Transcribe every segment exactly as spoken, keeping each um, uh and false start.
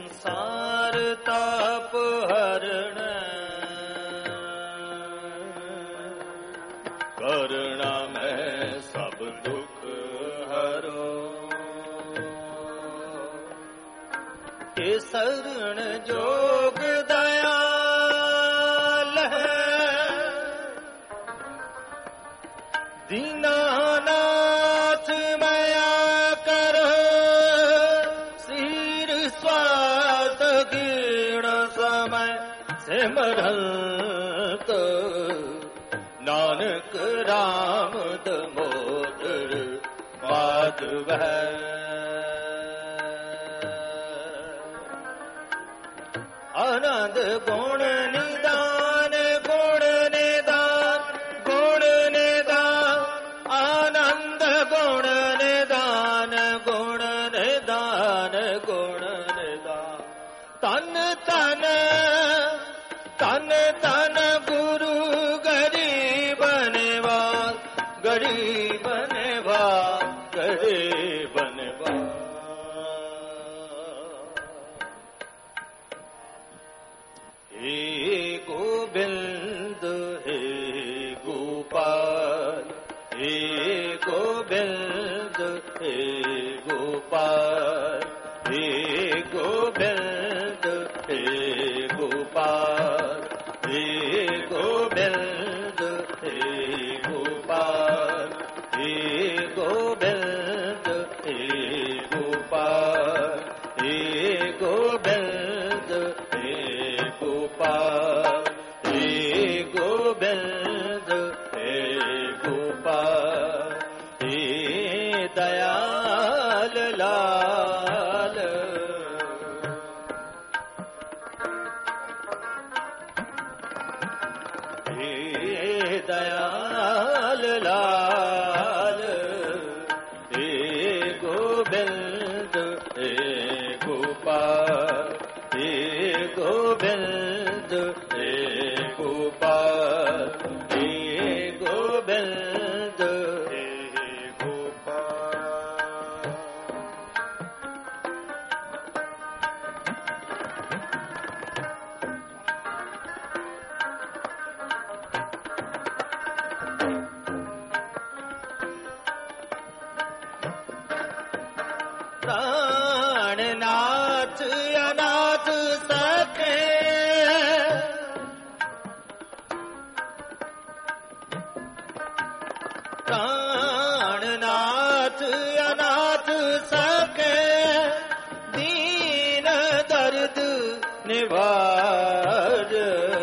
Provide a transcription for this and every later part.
संसार ताप हरण करुणा में सब दुख हरो के शरण जोग दयाल है दीनानाथ मया कर सिर स्वार्थ कीर्ण समय सिमरंत नानक राम दमोदर माधव आनंद गुण निदान गुण निदान गुण निदान आनंद गुण निदान गुण निदान गुण निदान तन तन तन तन गुरु गरीब निवास गरीब निवास गरीब निवास हे गोविंद हे गोपाल हे गोविंद हे गोपाल हे गोविंद हे गोपाल हे गोविंद हे गोपाल हे गोविंद हे गोपाल हे गोविंद हे गोपाल हे गोविंद हे गोपाल हे दयाल लाल हे दयाल लाल हे गोविंद हे गोपाल हे गोविंद हे गोपाल हे गोविंद हे गोपाल प्राणनाथ अनाथ सखे प्राणनाथ अनाथ सखे दीन दर्द निवार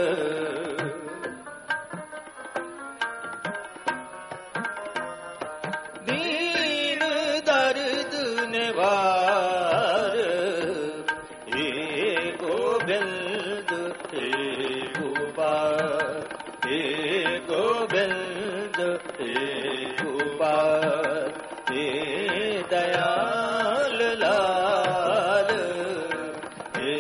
दीन दर्द निवार हे गोविंद हे गोपाल हे गोविंद हे गोपाल हे दयाल लाल हे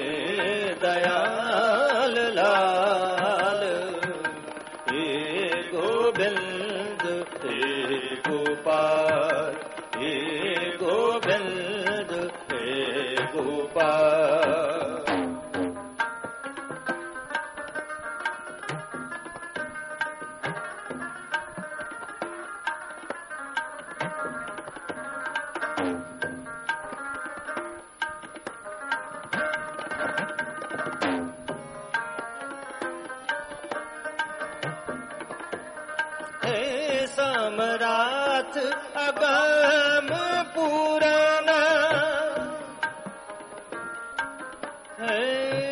दयाल लाल हे गोविंद हे गोपाल हे गोविंद हे गोपाल हे सम्राट अगम पूरण हे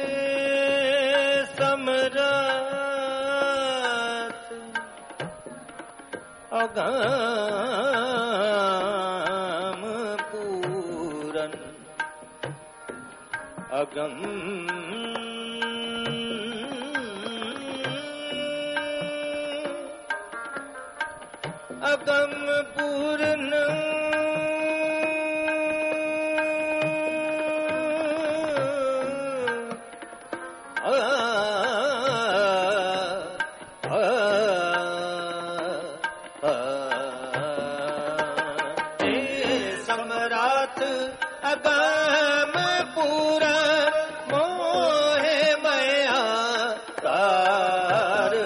सम्राट अगम पूरण अगम अगम पूर्ण सम्राट अगम पूरन मोहे मया तार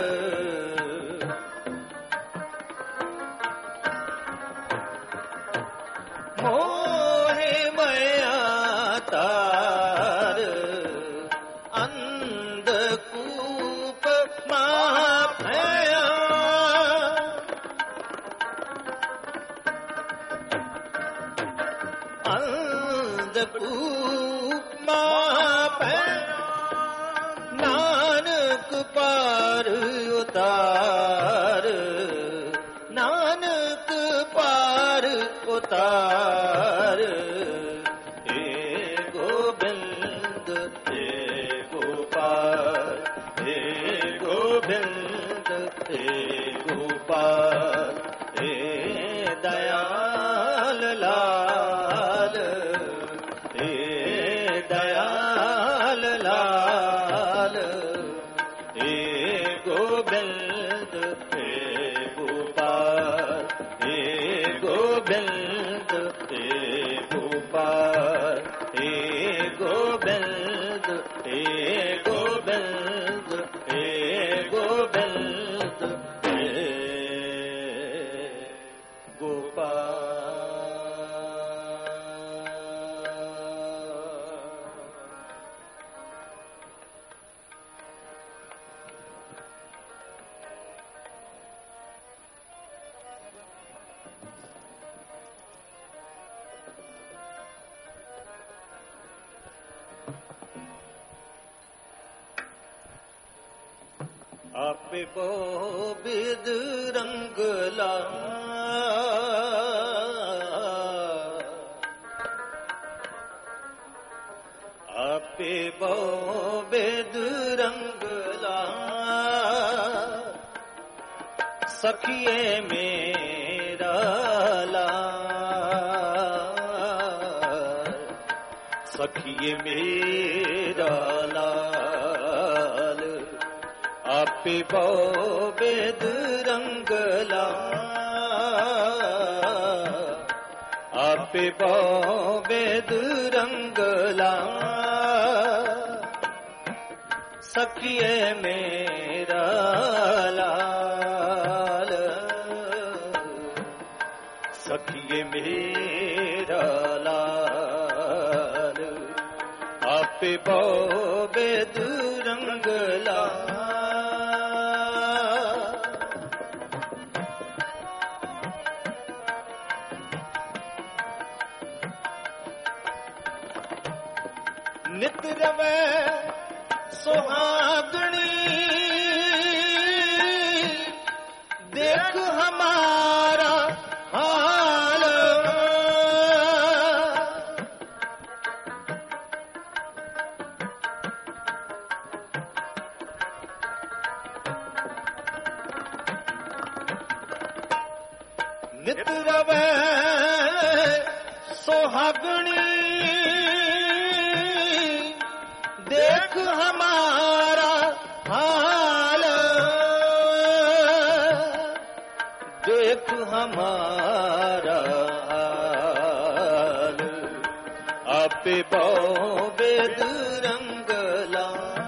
मोहे मया तार अंधकूप महाभया अंधकूप महाभया नानक पार उतार नानक पार उतार हे गोविंद हे गोपाल हे गोविंद हे गोपाल हे दयाल लाल हे दयाल लाल हे गोविंद हे गोपाल हे गोविंद हे गोपाल हे गोविंद हे गोविंद हे गोविंद हे गोपाल आपे बो बिद रंगला आपे बो बिद रंगला सखिए मेरा लाल सखिए मेरा लाल आपे बो बेद रंगला आपे बो बेद रंगला सखिए मेरा लाल सखिए मेरा लाल आपे बो बेद रंगला नित रवे सुहागणी देख हमारा हाल नित रवे सुहागणी देख हमारा हाल देख हमारा हाल आपे बो बेद रंगला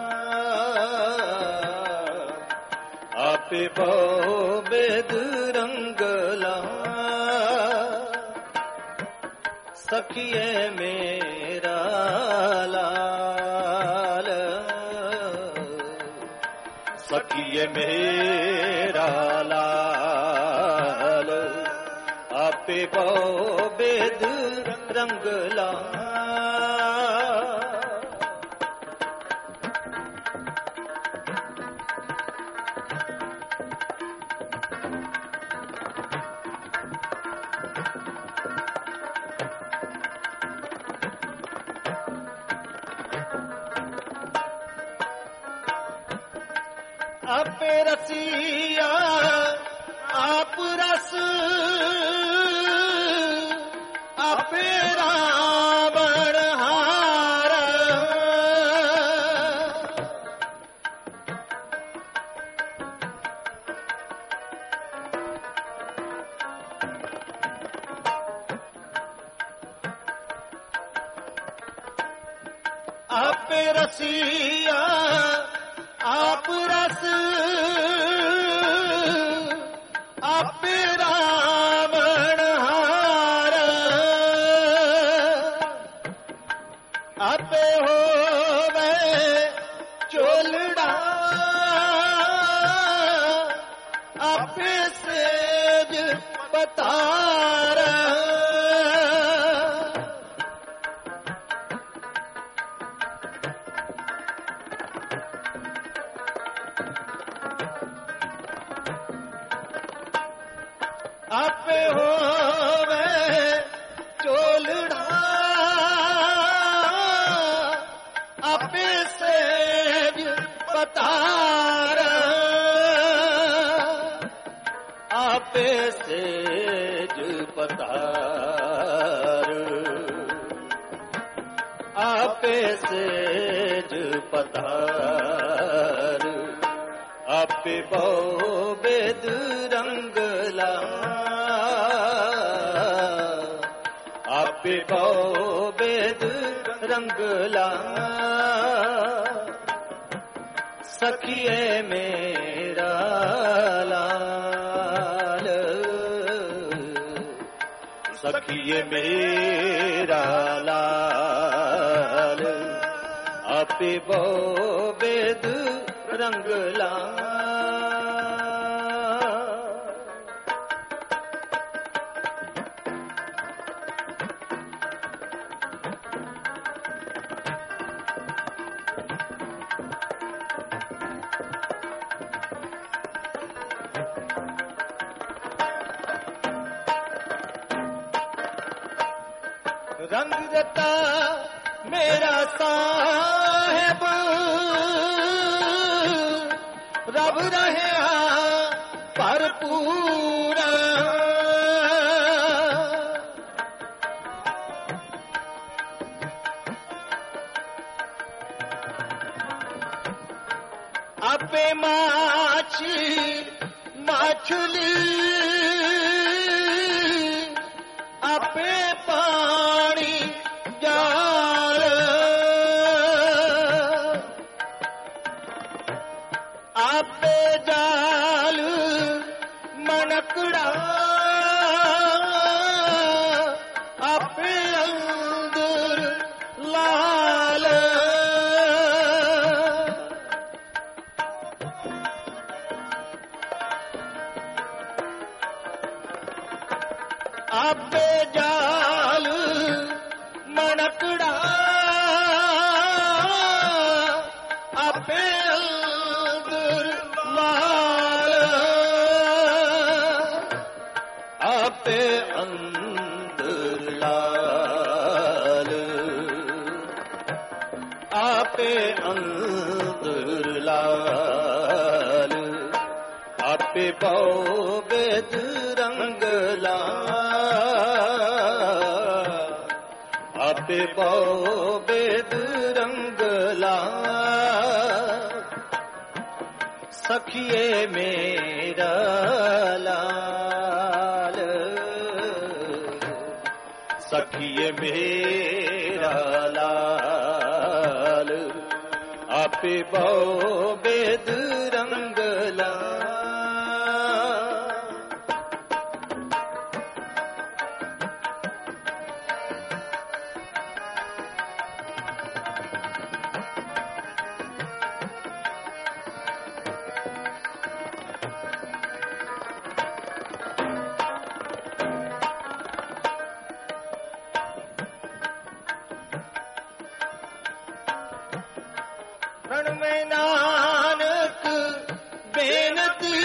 आपे बो बेद रंगला सखिए मेरा लाल सखिए मेरा लाल आपे बो बेद रंगला आपे रसिया आप रस आपे रावण हार आपे रसिया आप रस आपे रावण हार आपे होवे चोलड़ा आपे सेज पतार आपे होवे चोलड़ा आपे सेज पतार आपे सेज पतार आपे सेज पतार आपे बहु बेद रंगला आपे बहु बेद रंगला सखिए मेरा लाल सखिए मेरा लाल आपे बहु बेद रंगला रंग देता मेरा साहेब रब रहे भरपूर आपे माछी माछली आपे पानी जाल आपे जाल मनकड़ा आपे अंदर लाल आपे जाल मनकड़ा आपे अंदर लाल आपे अंदर लाल आपे अंदर लाल आपे बहु बेद रंगला आपे बहु बेद रंगला सखिए मेरा लाल सखिए मेरा लाल आपे बहु बेद रंगला रण में नानक बेनती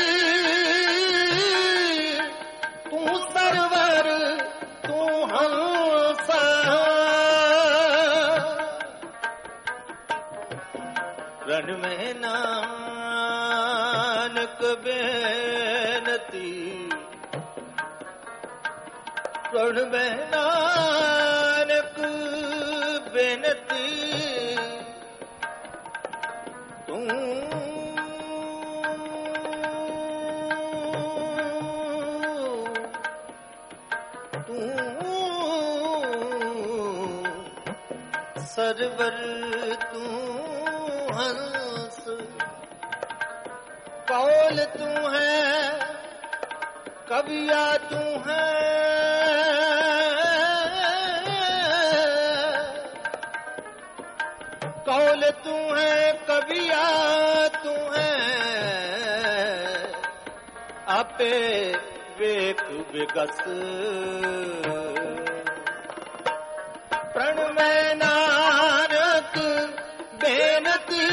तू सरवर तू हंस रण में नानक बेनती रण में नानक बेनती तू तू ਸਰਵਰ ਤੂੰ ਹੰਸ ਕੌਲ ਤੂੰ ਹੈ ਕਵੀਆ ਤੂੰ ਹੈ कौल तू है कविया तू है आपे वेख विगस प्रण में नानक बेनती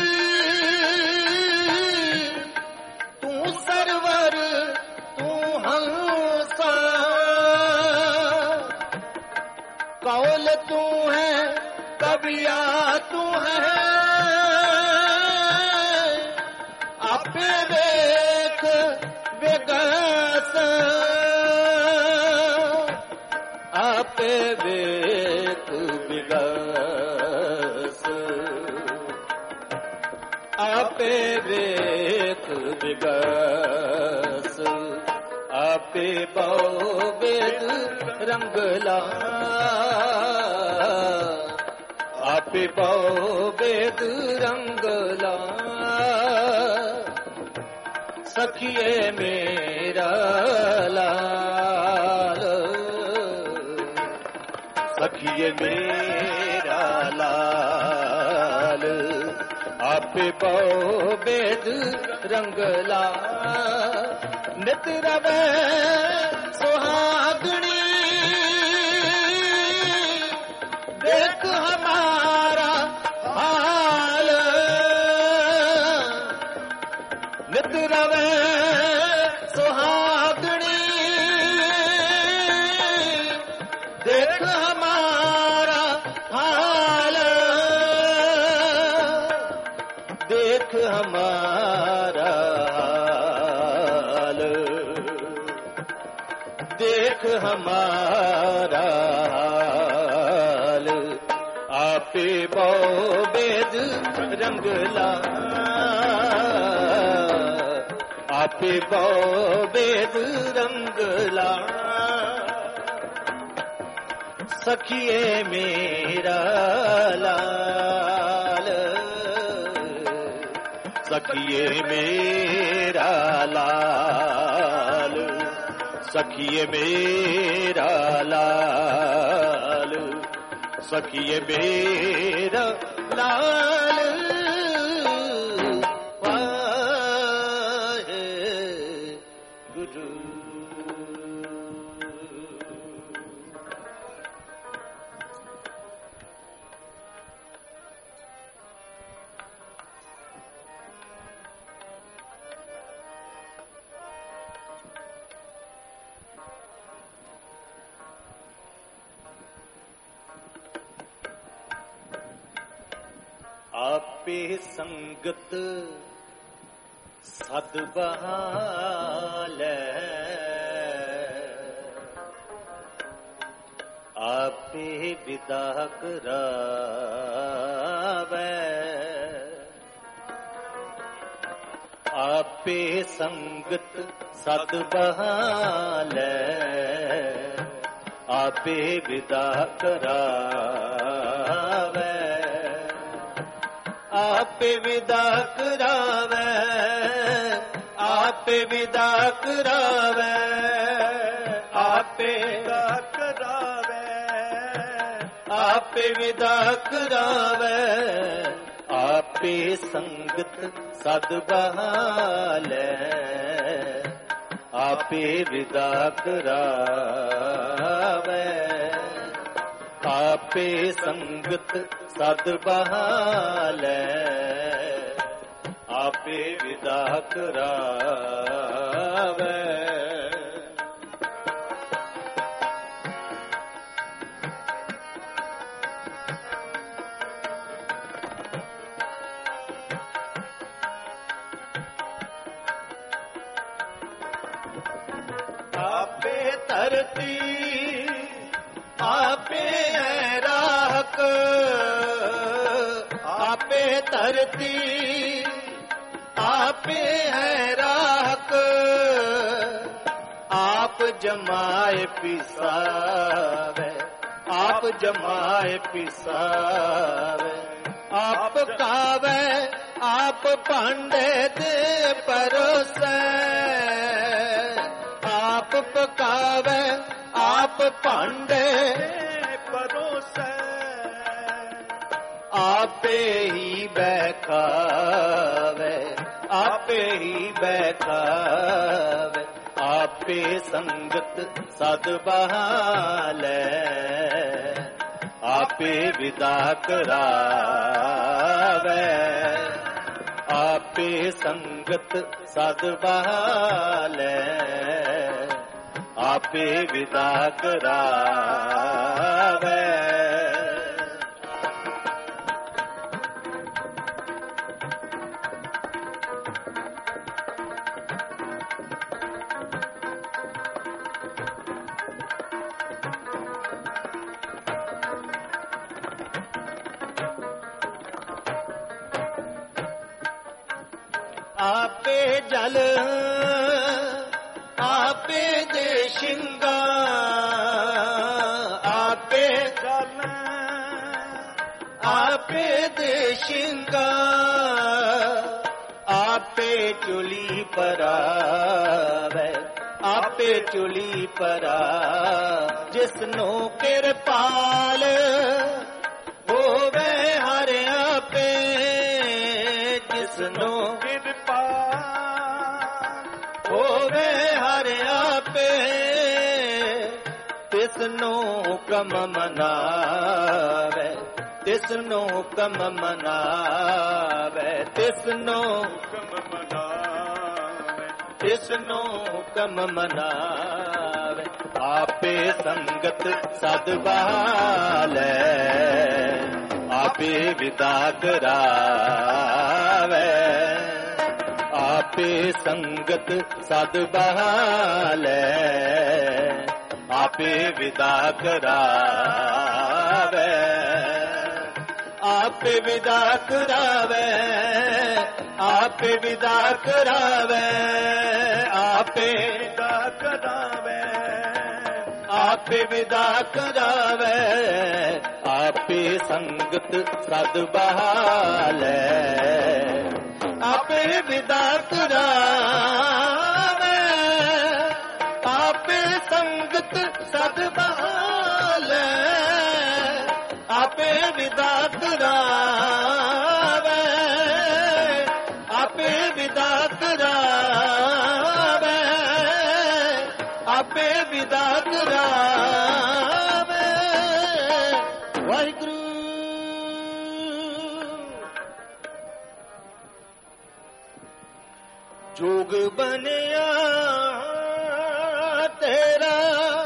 तू सरवर तू हंसा कौल तू है कविया तू है आपे वेख विगस आपे वेख विगस आपे वेख विगस आपे बहु वेद रंगला आपे बहु वेद रंगला सखिए मेरा लाल सखिए मेरा लाल आपे बहु वेद रंगला नित रवे सुहागणी देख हमारा हाल नित रवे सुहागणी देख हमारा हाल देख हमारा हाल देख हमारा आपे बहु वेद रंगला आपे बहु वेद रंगला सखिए मेरा लाल सखिए मेरा लाल सखिए मेरा लाल सखिए मेरा लाल वाहे गुरु आपे संगत सद बहालै आपे विदा करावै आपे संगत सद बहालै आपे विदा करावै आपे विदा करावै आपे विदा करावै आपे विदा करावै आपे विदा करावै आपे संगत सद बहालै आपे विदा करावै आपे संगत सद बहालै आपे विदा करावै आपे धरती आपे राख आपे धरती आपे है राख आप जमाए पिसावे आप जमाए पिसावे, आप कावे आप भांडे दे परोसे, आप पकावे आप भांडे परोसे, आपे ही बैठावे आपे ही बैठावे, आपे संगत सद बहाले, आपे विदा करावे, आपे संगत सद बहाले, आपे विदा करावे। आपे जल आपे दे शिंगा, आपे जल आपे दे शिंगा, आपे चुली परावे आपे चुली परा, जिसनो किरपाल होवे हर आपे, जिसनो होवे हर आपे, तिसनो कम मनावे तिसनो कम मनावे, तिसनो कम मनावे तिसनो कम मनावे, आपे संगत सद बहाले, आपे विदा करावे, आपे संगत सद बहाले, आपे विदा करावे, आपे विदा करावे, आपे विदा करावे, आपे विदा करावे, आपे विदा करावे, आपे संगत सद बहाले, आपे विदा करावे, आपे संगत सद बहाले, आपे विदा करावे, आपे विदा करावे, आपे विदा करावे। वाहिगुरू जोग बनिया तेरा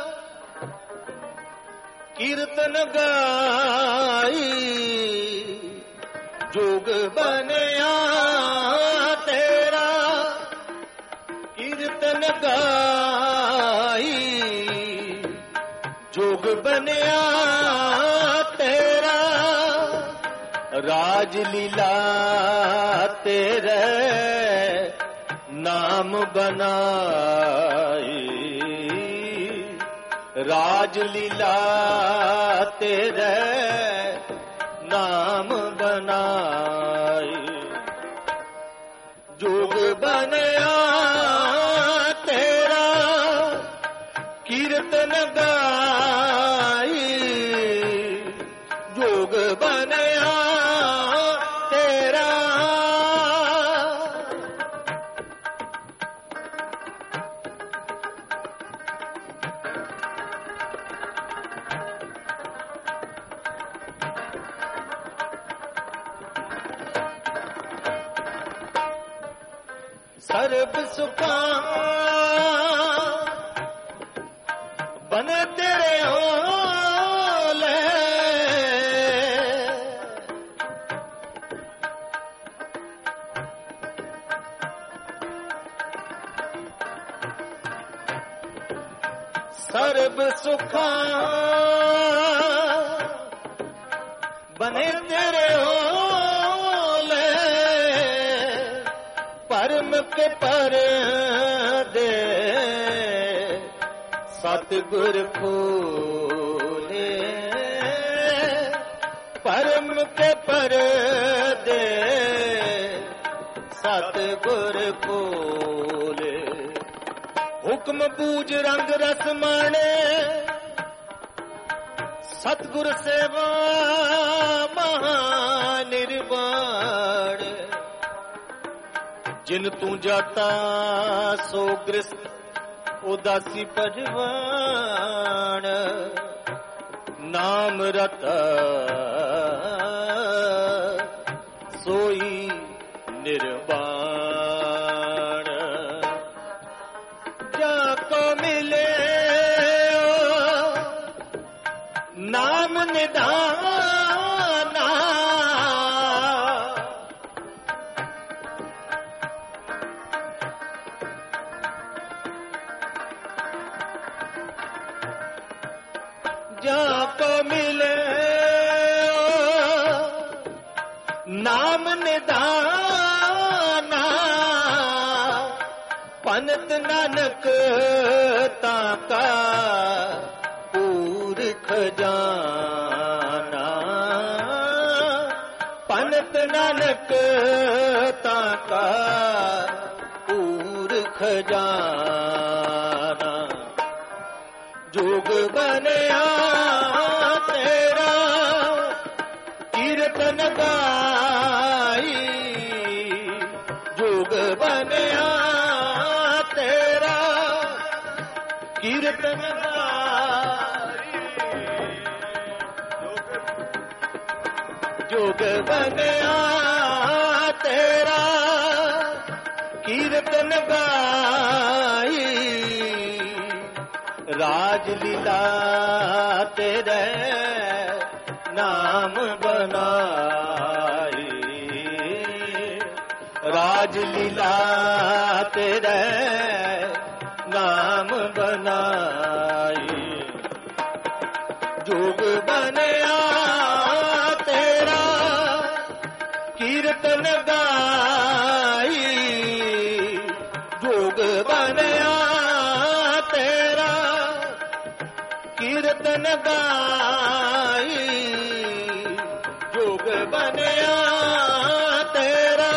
कीर्तन गाई, जोग बनिया तेरा कीर्तन गाई, जोग बनिया तेरा राज लीला तेरे नाम बनाई, राज लीला तेरे नाम बनाई, जोग बनया तेरा कीर्तन गाई, जोग बनया तेरा सर्ब सुखा बने तेरे ओले, सर्ब सुखा बने तेरे ओले, परम के पर दे सतगुर फूले, ਬ੍ਰਹਮ ਬੂਝ ਰੰਗ ਰਸ ਮਾਣੇ, ਸਤਿਗੁਰ ਸੇਵਾ ਮਹਾ ਨਿਰਵਾਣ। ਜਿਨ ਤੂੰ ਜਾਤਾ ਸੋ ਗ੍ਰਸਤ ਉਦਾਸੀ ਪਰਵਾਣ। ਨਾਮ ਰਤਾ ਸੋਈ ਨਿਰਵਾਣ। ਜਾ ਕੋ ਮਿਲੇ ਨਾਮ ਨਿਧਾਨਾ, ਜਾ ਕੋ ਮਿਲੇ ਨਾਮ ਨਿਧਾਨਾ। ਪੰਤ ਨਾਨਕ ਤਾਕਾ ਪੂਰ ਖਜ਼ਾਨਾ। ਪੰਤ ਨਾਨਕ ਤਾਕਾ ਪੂਰ ਖਜ਼ਾਨਾ। ਜੋਗ ਬਣਿਆ ਤੇਰਾ ਕੀਰਤਨ ਗਾਈ। ਜੋਗ ਬਣਿਆ ਤੇਰਾ ਕੀਰਤਨ ਗਾਈ। ਜੋਗ ਬਣਿਆ ਤੇਰਾ ਕੀਰਤਨ ਗਾਈ। ਰਾਜ ਲੀਲਾ ਤੇਰੇ ਨਾਮ ਬਨਾਈ। ਰਾਜ ਲੀਲਾ ਤੇਰੇ ਨਾਮ ਬਨਾਈ। ਜੋਗ ਬਣਿਆ ਤੇਰਾ ਕੀਰਤਨ ਗਾਈ। ਜੋਗ ਬਣਿਆ ਤੇਰਾ ਕੀਰਤਨ ਗਾਈ। ਜੋਗ ਬਣਿਆ ਤੇਰਾ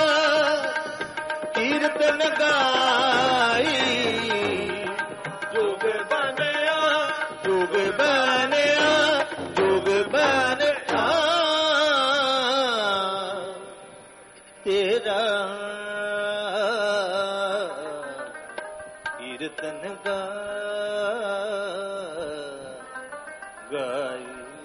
ਕੀਰਤਨ ਗਾਈ। ਜੋਗ ਬਣਿਆ, ਜੋਗ ਬਣਿਆ, ਜੋਗ ਬਣਿਆ ਤੇਰਾ ਕੀਰਤਨ ਗਾਈ।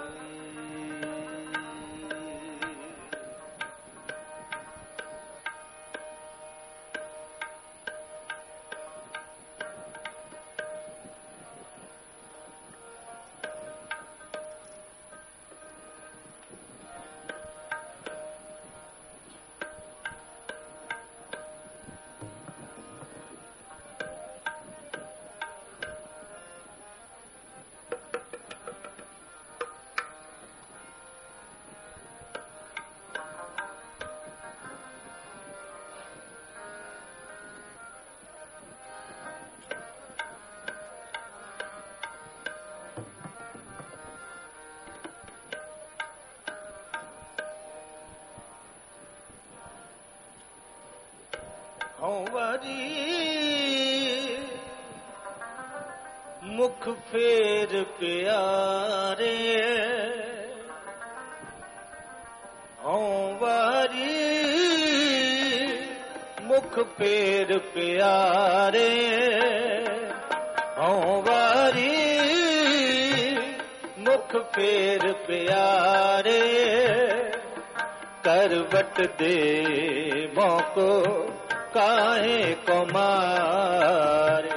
ਹਉ ਵਾਰੀ ਮੁਖ ਫੇਰ ਪਿਆਰੇ। ਹਉ ਵਾਰੀ ਮੁਖ ਫੇਰ ਪਿਆਰੇ। ਹਉ ਵਾਰੀ ਮੁਖ ਫੇਰ ਪਿਆਰੇ। ਕਰਵਟ ਦੇ ਮੌਕੋ ਕਾਹੇ ਕੋ ਮਾਰੇ।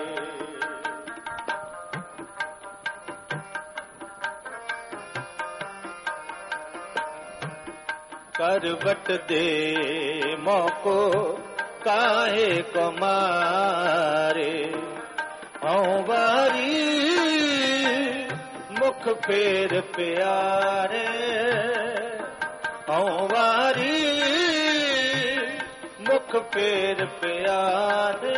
करवट दे मौको काहे को मारे। हूँ बारी मुख फेर प्यारे। हूँ बारी मुख फेर प्यारे।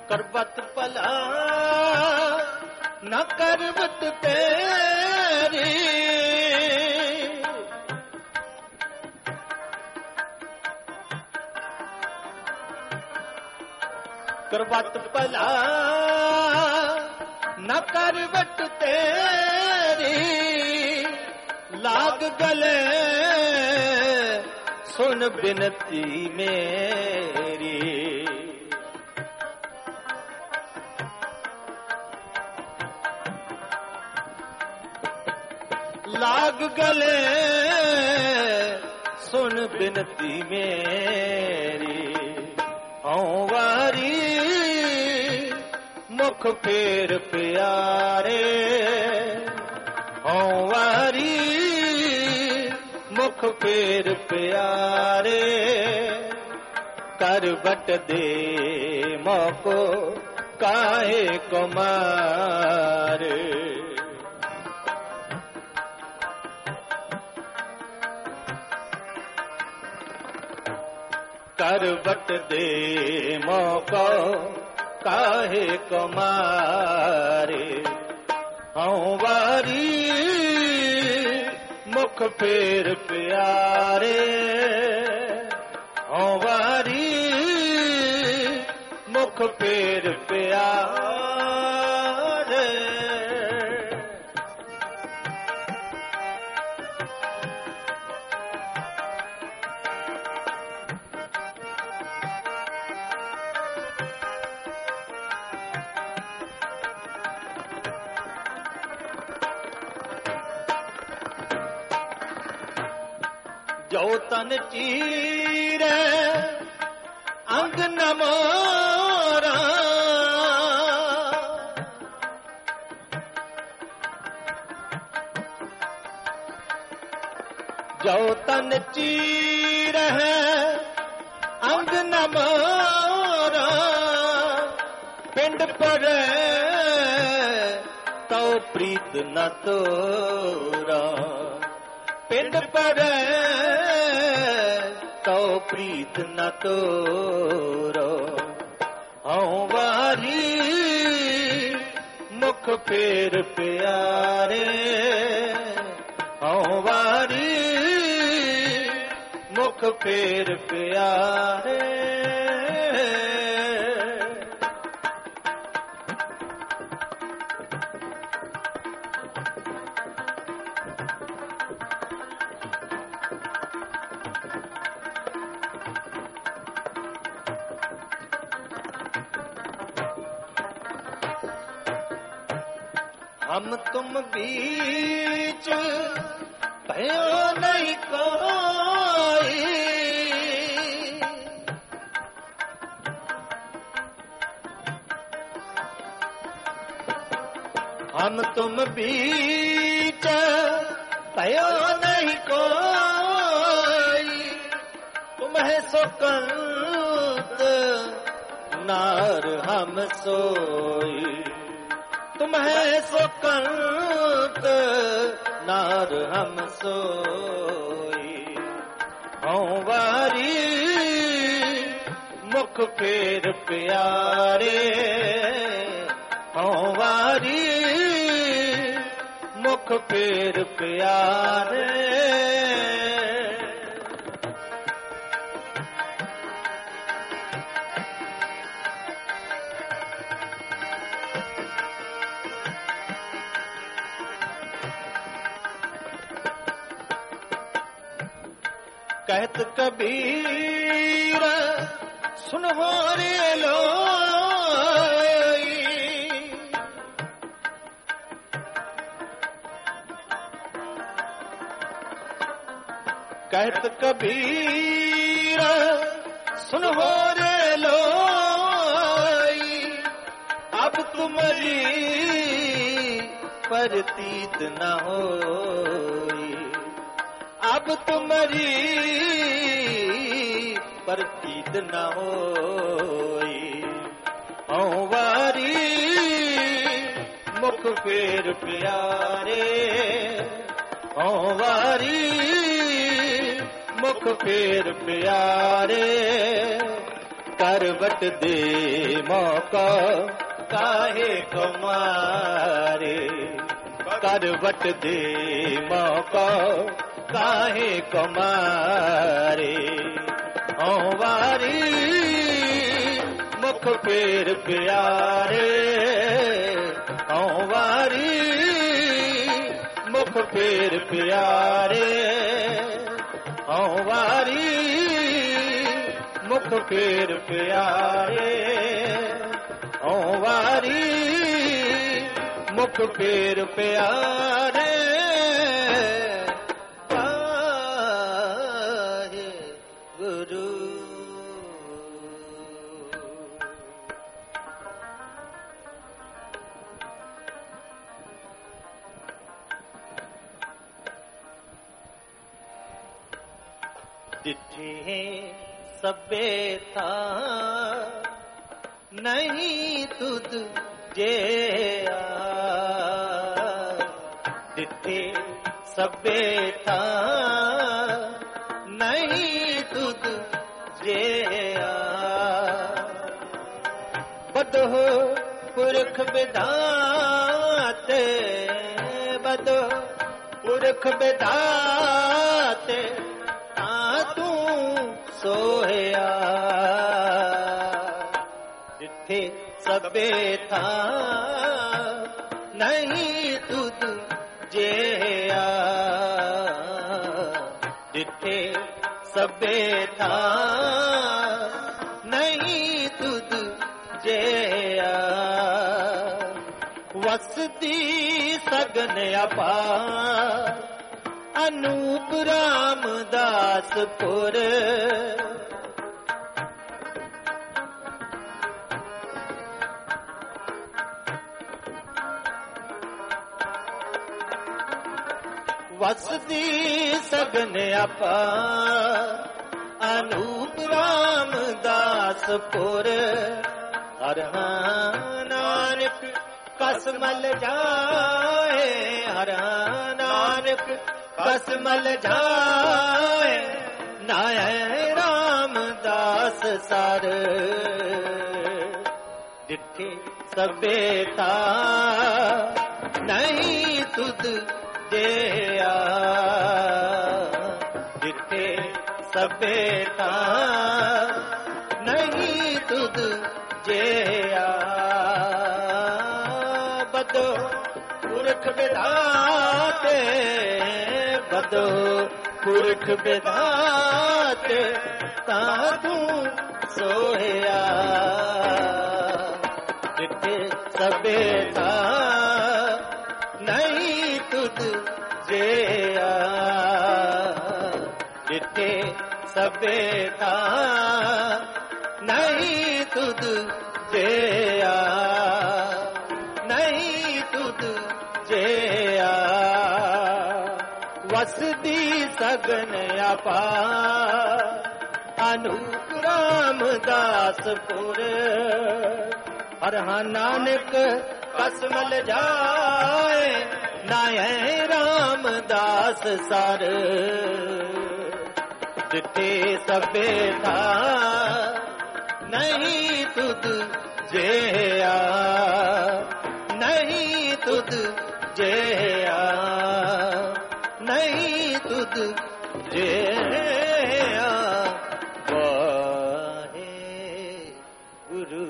करबत भला न करबत तेरी, करबत भला न करबत तेरी, लाग गले सुन बिनती मेरी। लाग गले सुन बिनती मेरी, हूँ वारी मुख फेर प्यारे, हूँ वारी मुख फेर प्यारे, करबट दे मौको काहे को मारे। करबट दे मौको काहे को मारे, हूँ वारी मुख फेर प्यारे, हूँ वारी मुख फेर प्यारे। जो तन चीरे अंग न मोरा, जो तन चीरे अंग न मोरा, पिंड पर तो प्रीत न तोरा, पिंड पर तो प्रीत न तोरो, हूँ वारी मुख फेर प्यारे, हूँ वारी मुख फेर प्यारे। हम तुम बीच भयो नहीं कोई, हम तुम बीच भयो नहीं कोई, तुम्हें सुकंत नार हम सोई, तुम्हें सुकंत नार हम सोई, हूँ वारी मुख फेर प्यारे, हूँ वारी मुख फेर प्यारे। कहत कबीर सुन हो रे लोई, कहत कबीर सुन हो रे लोई, अब तुम्हारी प्रतीत न होई, अब तुम्हारी प्रतीत न होई, हूँ वारी मुख फेर प्यारे, हूँ वारी मुख फेर प्यारे, करवट दे मौका काहे कुमारे करवट दे मौका काहे कुमारे औ वारी मुख फेर प्यारे औ वारी मुख फेर प्यारे औ वारी मुख फेर प्यारे औ वारी मुख फेर प्यारे पाहे गुरु। जिठे सबे था नहीं तुद जे जिठे सबे था नहीं तुद जे बदो पुरख विधाते बदो पुरख विधाते तू सोया जिथे सबे था नहीं तुद जेया जिथे सबे था नहीं तुद जेया वसती सगन अपार अनूप रामदासपुर वसती सगन अपार अनूप रामदासपुर हर नानक कसमल जाए हर नानक कसमल जाए नाय रामदास सर जिठे सबे था नहीं तुद जेया जिठे सबे था नहीं तुद जेया बदो पुरख विधाते बदो पुरख विधाते तातू सोया जिथे सबे था नहीं तुद जेया जिथे सबे था नहीं तुद जेया नहीं तुद जेया वसदी सगन अपार अनूप रामदासपुर हर नानक कसमल जाए नाय रामदास सर जिथे सबे था नहीं तुद जेया नहीं तुद जेया नहीं तुद जेया वाहे गुरु।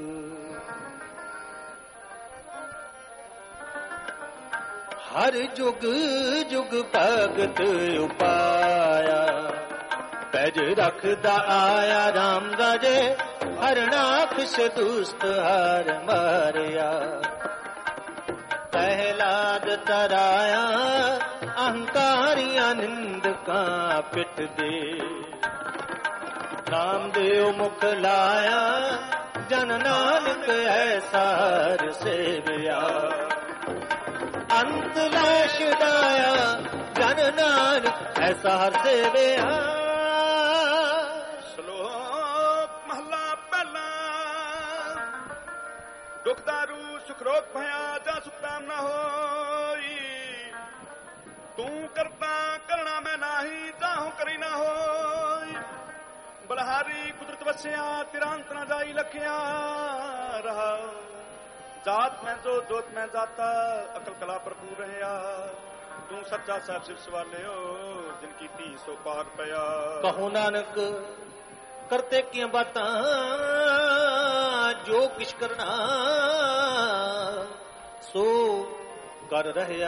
हर जुग जुग भगत उपाया पैज रखदा आया राम राजे हरनाक्ष दुष्ट हर मारिया प्रहलाद तराया अहंकारिया निंद का पिट दे नामदेव मुख लाया जन नानक ऐसा सेविया अंत लाश दाया जन नानक ऐसा हर सेविया। श्लोक महला पहला दुखदारू सुखरोग भया जा सुखदाम न होई तू करता करना मैं नाही जाहू करी ना होई ਬਲਹਾਰੀ ਕੁਦਰਤ ਵਸਿਆ ਤਿਰੰਤ ਨਾ ਜਾਈ ਲਖਿਆ ਰਹਾ ਜਾਤ ਮੈਂ ਜੋ ਜੋਤ ਮੈਂ ਜਾਤਾ ਅਕਲ ਕਲਾ ਭਰਪੂਰ ਰਹਿਆ ਤੂੰ ਸੱਚਾ ਸਾਹਿਬ ਸਿਰ ਸਵਾਲਿਓ ਜਿਨ ਕੀਤੀ ਸੋ ਪਾਰ ਪਿਆ ਕਹੋ ਨਾਨਕ ਕਰਤੇ ਕੀਆਂ ਬਾਤਾਂ ਜੋ ਕਿਛ ਕਰਨਾ ਸੋ ਕਰ ਰਹਿਆ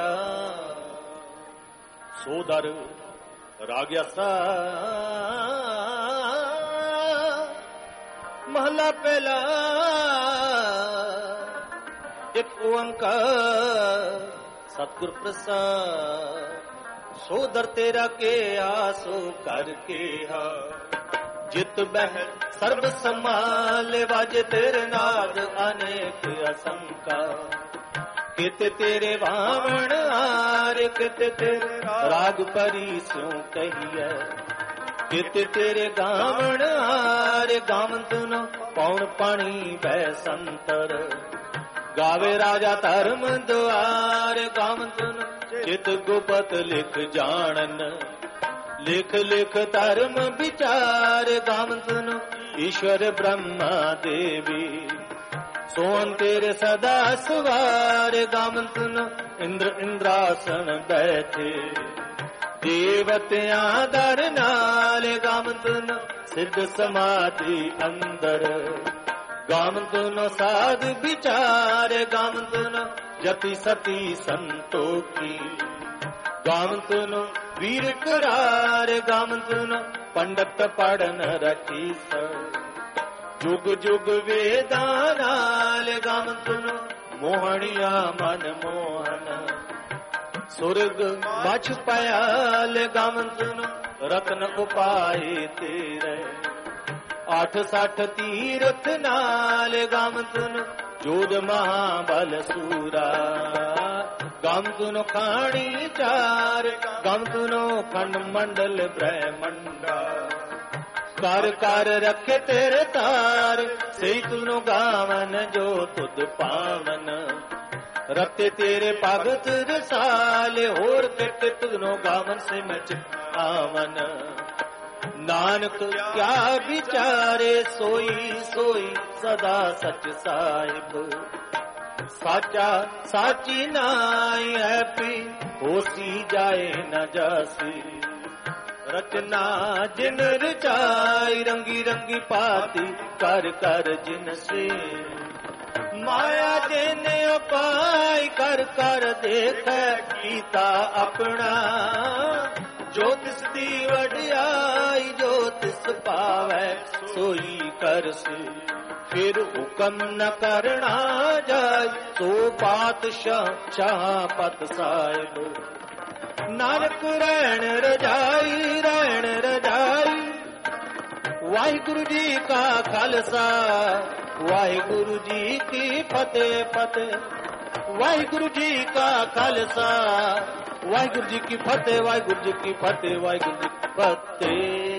ਸੋ ਦਰ ਰਾਗਿਆ ਸਾ ਮਹਲਾ ਪਹਿਲਾ ਇੱਕ ਓੰਕਾਰ ਸਤਿਗੁਰ ਪ੍ਰਸਾਦ ਸੋ ਦਰ ਤੇਰਾ ਕੇ ਆਸੋ ਕਰ ਕੇ ਹਾ ਜਿਤ ਬਹਿ ਸਰਬ ਸੰਭਾਲੇ ਵਾਜੇ ਤੇਰੇ ਨਾਦ ਅਨੇਕ ਅਸੰਕਾ ਕਿਤੇ ਤੇਰੇ ਵਾਵਣ ਆਰ ਕਿਤੇ ਤੇਰੇ ਰਾਗ ਪਰੀ ਸਿਉ ਕਹੀਐ ਕਿਤੇ ਤੇਰੇ ਗਾਵਣ ਆਰ ਗਾਵੰਤ ਨ ਪੌਣ ਪਾਣੀ ਬੈ ਸੰਤਰ ਗਾਵੇ ਰਾਜਾ ਧਰਮ ਦੁਆਰ ਗਾਵੰਤ ਨ ਚਿਤ ਗੁਪਤ ਲਿਖ ਜਾਣਨ ਲਿਖ ਲਿਖ ਧਰਮ ਵਿਚਾਰ ਗਾਵੰਤ ਨ ਈਸ਼ਵਰ ਬ੍ਰਹਮਾ ਦੇਵੀ ਸੋਹਣ ਤੇਰੇ ਸਦਾ ਸਵਾਰ ਗਾਵੰਤ ਨ ਇੰਦਰ ਇੰਦਰਾਸਣ ਬੈਠੇ ਦੇਵਤਿਆਂ ਦਰ ਨਾਲ ਗਾਵੰਤ ਨ ਸਿੱਧ ਸਮਾਧੀ ਅੰਦਰ ਗਾਵੰਤ ਨ ਸਾਧ ਵਿਚਾਰ ਗਾਵੰਤ ਨ ਜਤੀ ਸਤੀ ਸੰਤੋਖੀ ਗਾਵੰਤ ਨ ਵੀਰ ਕਰਾਰ ਗਾਵੰਤ ਨ ਪੰਡਤ ਪੜਨ ਰਖੀ ਸ ਜੁਗ ਜੁਗ ਵੇਦਾਂ ਨਾਲ ਗਾਵੰਤ ਨ ਮੋਹਣੀਆ ਮਨ ਮੋਹਨ ਸੁਰਗ ਮਛ ਪਿਆਲ ਗਾਵੰਤ ਨ ਰਤਨ ਉਪਾਏ ਤੇਰੇ ਅੱਠ ਸੱਠ ਤੀਰਥ ਨਾਲ ਗਾਵੰਤ ਨ ਜੋਧ ਮਹਾਬਲ ਸੂਰਾ ਗਾਵੰਤ ਨ ਖਾਣੀ ਚਾਰ ਗਾਵੰਤ ਨ ਖੰਡ ਮੰਡਲ ਬ੍ਰਹਮੰਡਾ ਕਰ ਕਰ ਰੱਖੇ ਤੇਰੇ ਤਾਰ ਸਹੀ ਤੁਨੋ ਗਾਵਨ ਜੋ ਤੁਧ ਪਾਵਨ ਰਤੇ ਤੇਰੇ ਭਗਤ ਰਸਾਲੇ ਹੋਰ ਕਿਤੇ ਤੁਨੋ ਗਾਵਨ ਸੇ ਮਚ ਆਵਨ ਨਾਨਕ ਕਿਆ ਵਿਚਾਰੇ ਸੋਈ ਸੋਈ ਸਦਾ ਸਚ ਸਾਹਿਬ ਸਾਚਾ ਸਾਚੀ ਨਾਈ ਹੈ ਪੀ ਹੋਸੀ ਜਾਏ ਨ ਜਾਸੀ ਰਚਨਾ ਜਿਨ ਰਚਾਈ ਰੰਗੀ ਰੰਗੀ ਪਾਤੀ ਕਰ ਕਰ ਜਿਨ ਸੇ ਮਾਇਆ ਦੇਨੇ ਉਪਾਈ ਕਰ ਕਰ ਦੇਖੈ ਕੀਤਾ ਆਪਣਾ ਜੋ ਤਿਸ ਦੀ ਵਡਿਆਈ ਜੋ ਤਿਸ ਪਾਵੈ ਸੋਈ ਕਰਸੀ ਫਿਰ ਹੁਕਮ ਨ ਕਰਨਾ ਜਾਇ ਸੋ ਪਾਤਸ਼ਾਹ ਸ਼ਾਹ ਪਤ ਸਾਹਿਬ ਨਾਨਕ ਰਹਿਣ ਰਜਾਈ ਰਹਿਣ ਰਜਾਈ ਵਾਹਿਗੁਰੂ ਜੀ ਕਾ ਖਾਲਸਾ ਵਾਹਿਗੁਰੂ ਜੀ ਕੀ ਫਤਿਹ ਫਤਿਹ ਵਾਹਿਗੁਰੂ ਜੀ ਕਾ ਖਾਲਸਾ ਵਾਹਿਗੁਰੂ ਜੀ ਕੀ ਫਤਿਹ ਵਾਹਿਗੁਰੂ ਜੀ ਕੀ ਫਤਿਹ ਵਾਹਿਗੁਰੂ ਜੀ ਕੀ ਫਤਿਹ।